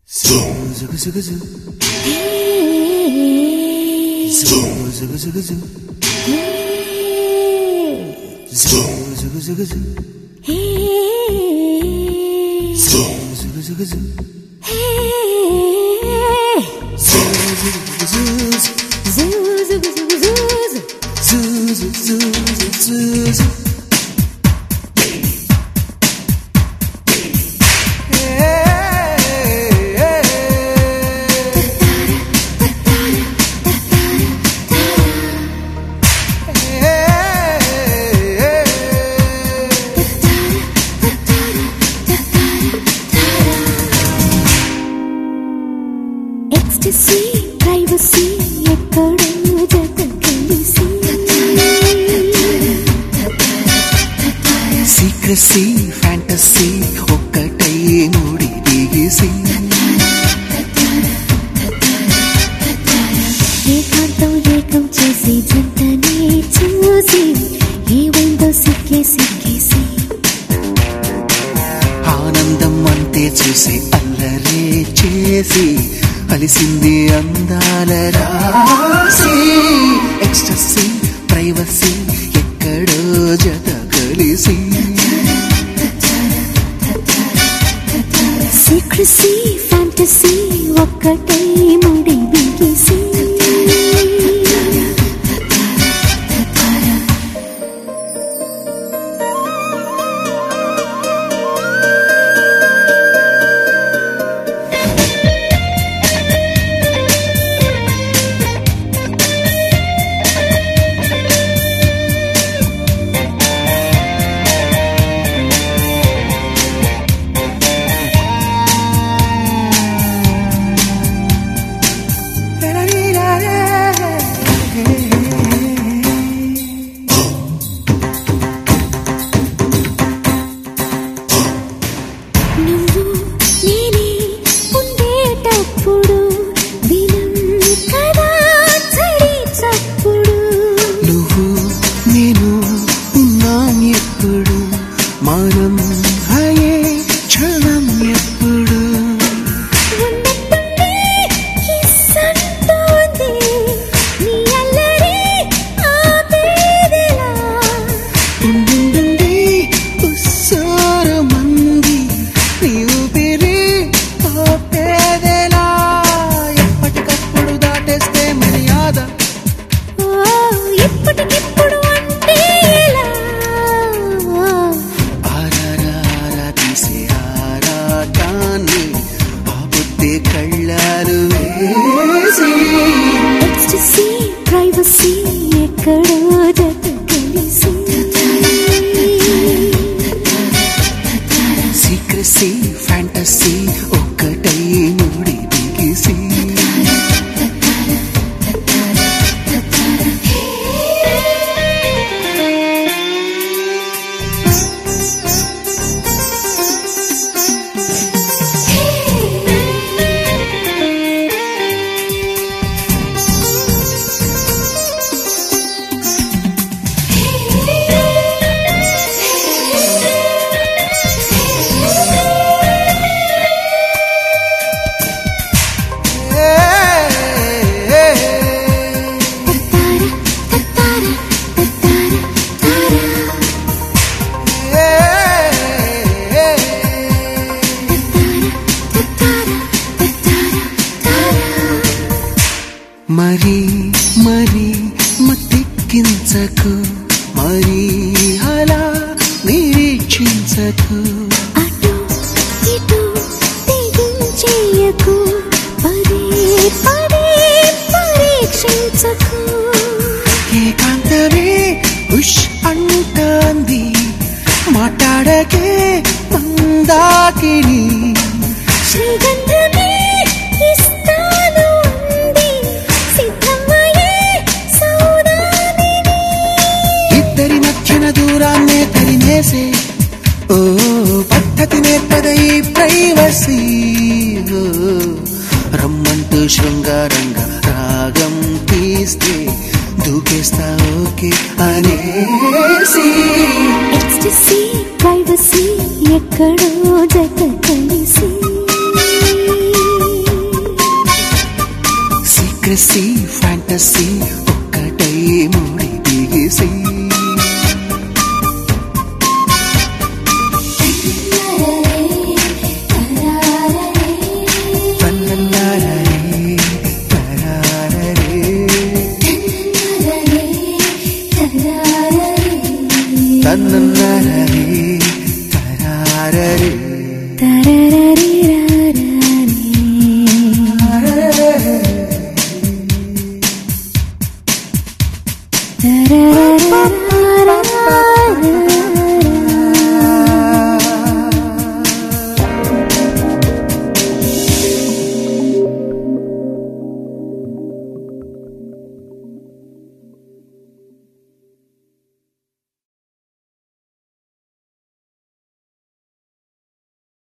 Ecstasy, privacy, ekkado jata kalisi. Secrecy, fantasy, okkatai mudi digisi. ఏకాంతం ఏకం చేసి జంటనే చూసి ఏమైందో సిక్కేసి ఆనందం అంతే చూసి అల్లరే చేసి కలిసింది అందాల రాసి. ఎక్స్టసీ ప్రైవసీ ఎక్కడో జత కలిసి. సీక్రెసీ ఫ్యాంటసీ ఒక్కటై ముడి బిగిసి. మనం హయే క్షణం ఎప్పుడు ఉండుండి ఉస్సార మంది నీవు పిరి ఆపేదెలా. ఎప్పటికప్పుడు దాటేస్తే మర్యాద ఇప్పటికిప్పుడు అంటే కళ్ళాలు వేసి. ఎక్స్టసీ ప్రైవసీ ఎక్కడో జత కలిసి. సీక్రెసీ ఫ్యాంటసీ ఒక్కటై ముడి బిగిసి. మరి మరి మత్తెక్కించకు, మరి అలా నిరీక్షించకు. అటు ఇటు తెగించేయకు, పదే పదే పరీక్షించకు. ఏకాంతమే ఉష్ అంటాంది, మాట్లాడకే మందాకిని. శ్రీగంధమే ఇస్తాను అంది, సిద్ధమయ్యే సౌదామిని. ఇద్దరి మధ్యన దూరాన్నే తరిమేసే ఓ పద్ధతి నేర్పద ఈ ప్రైవసీ. రమ్మంటూ శృంగారంగా రాగం తీస్తే దూకేస్తా ఓకే అనేసి. ఎక్స్టసీ ప్రైవసీ ఎక్కడో జత కలిసి. Ecstasy fantasy